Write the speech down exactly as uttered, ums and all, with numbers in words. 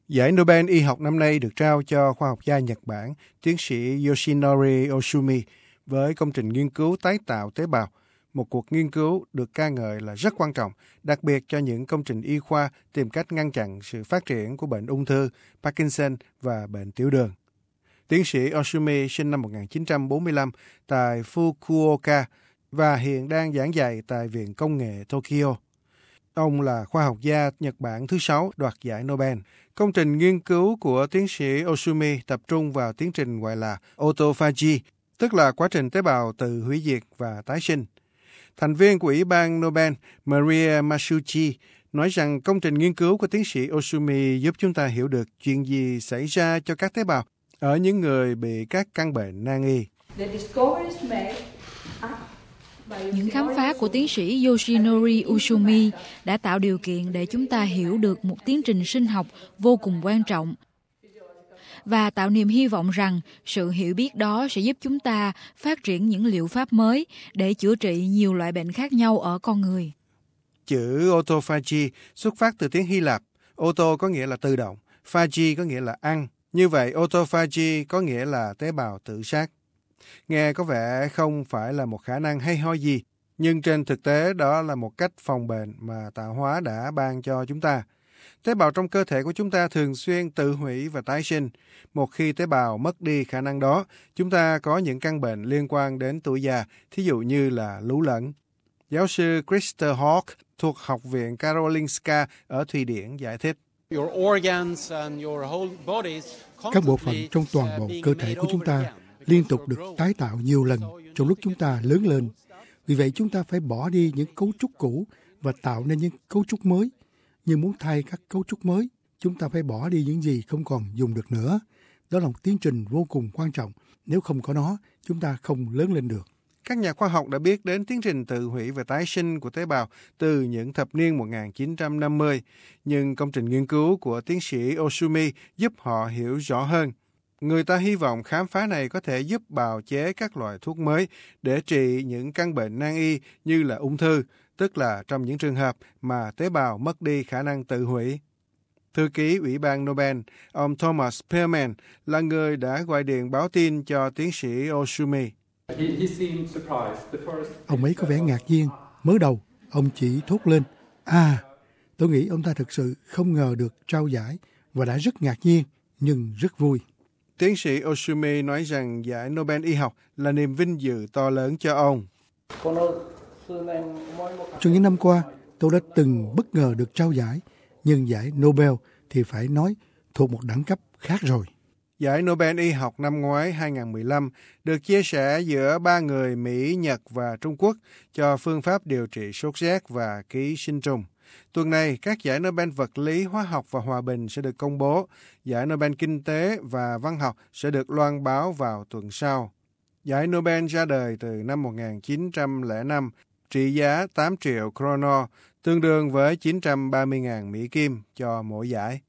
Giải Nobel y học năm nay được trao cho khoa học gia Nhật Bản, tiến sĩ Yoshinori Ohsumi, với công trình nghiên cứu tái tạo tế bào, một cuộc nghiên cứu được ca ngợi là rất quan trọng, đặc biệt cho những công trình y khoa tìm cách ngăn chặn sự phát triển của bệnh ung thư, Parkinson và bệnh tiểu đường. Tiến sĩ Ohsumi sinh năm một nghìn chín trăm bốn mươi lăm tại Fukuoka và hiện đang giảng dạy tại Viện Công nghệ Tokyo. Ông là khoa học gia Nhật Bản thứ sáu đoạt giải Nobel. Công trình nghiên cứu của tiến sĩ Ohsumi tập trung vào tiến trình gọi là autophagy, tức là quá trình tế bào tự hủy diệt và tái sinh. Thành viên của Ủy ban Nobel Maria Masucci nói rằng công trình nghiên cứu của tiến sĩ Ohsumi giúp chúng ta hiểu được chuyện gì xảy ra cho các tế bào ở những người bị các căn bệnh nan y. Những khám phá của tiến sĩ Yoshinori Ohsumi đã tạo điều kiện để chúng ta hiểu được một tiến trình sinh học vô cùng quan trọng và tạo niềm hy vọng rằng sự hiểu biết đó sẽ giúp chúng ta phát triển những liệu pháp mới để chữa trị nhiều loại bệnh khác nhau ở con người. Chữ autophagy xuất phát từ tiếng Hy Lạp. Auto có nghĩa là tự động, phagy có nghĩa là ăn. Như vậy, autophagy có nghĩa là tế bào tự sát. Nghe có vẻ không phải là một khả năng hay ho gì, nhưng trên thực tế đó là một cách phòng bệnh mà tạo hóa đã ban cho chúng ta. Tế bào trong cơ thể của chúng ta thường xuyên tự hủy và tái sinh. Một khi tế bào mất đi khả năng đó, chúng ta có những căn bệnh liên quan đến tuổi già, thí dụ như là lú lẫn. Giáo sư Christer Hawk thuộc Học viện Karolinska ở Thụy Điển giải thích. Các bộ phận trong toàn bộ cơ thể của chúng ta liên tục được tái tạo nhiều lần trong lúc chúng ta lớn lên. Vì vậy chúng ta phải bỏ đi những cấu trúc cũ và tạo nên những cấu trúc mới. Nhưng muốn thay các cấu trúc mới, chúng ta phải bỏ đi những gì không còn dùng được nữa. Đó là một tiến trình vô cùng quan trọng. Nếu không có nó, chúng ta không lớn lên được. Các nhà khoa học đã biết đến tiến trình tự hủy và tái sinh của tế bào từ những thập niên một nghìn chín trăm năm mươi, nhưng công trình nghiên cứu của tiến sĩ Ohsumi giúp họ hiểu rõ hơn. Người ta hy vọng khám phá này có thể giúp bào chế các loại thuốc mới để trị những căn bệnh nan y như là ung thư, tức là trong những trường hợp mà tế bào mất đi khả năng tự hủy. Thư ký Ủy ban Nobel, ông Thomas Perlman, là người đã gọi điện báo tin cho tiến sĩ Ohsumi. Ông ấy có vẻ ngạc nhiên. Mới đầu, ông chỉ thốt lên, à, tôi nghĩ ông ta thực sự không ngờ được trao giải và đã rất ngạc nhiên, nhưng rất vui. Tiến sĩ Ohsumi nói rằng giải Nobel y học là niềm vinh dự to lớn cho ông. Trong những năm qua, tôi đã từng bất ngờ được trao giải, nhưng giải Nobel thì phải nói thuộc một đẳng cấp khác rồi. Giải Nobel y học năm ngoái hai nghìn mười lăm được chia sẻ giữa ba người Mỹ, Nhật và Trung Quốc cho phương pháp điều trị sốt rét và ký sinh trùng. Tuần này, các giải Nobel vật lý, hóa học và hòa bình sẽ được công bố. Giải Nobel kinh tế và văn học sẽ được loan báo vào tuần sau. Giải Nobel ra đời từ năm một nghìn chín trăm lẻ năm, trị giá tám triệu kroner, tương đương với chín trăm ba mươi nghìn Mỹ Kim cho mỗi giải.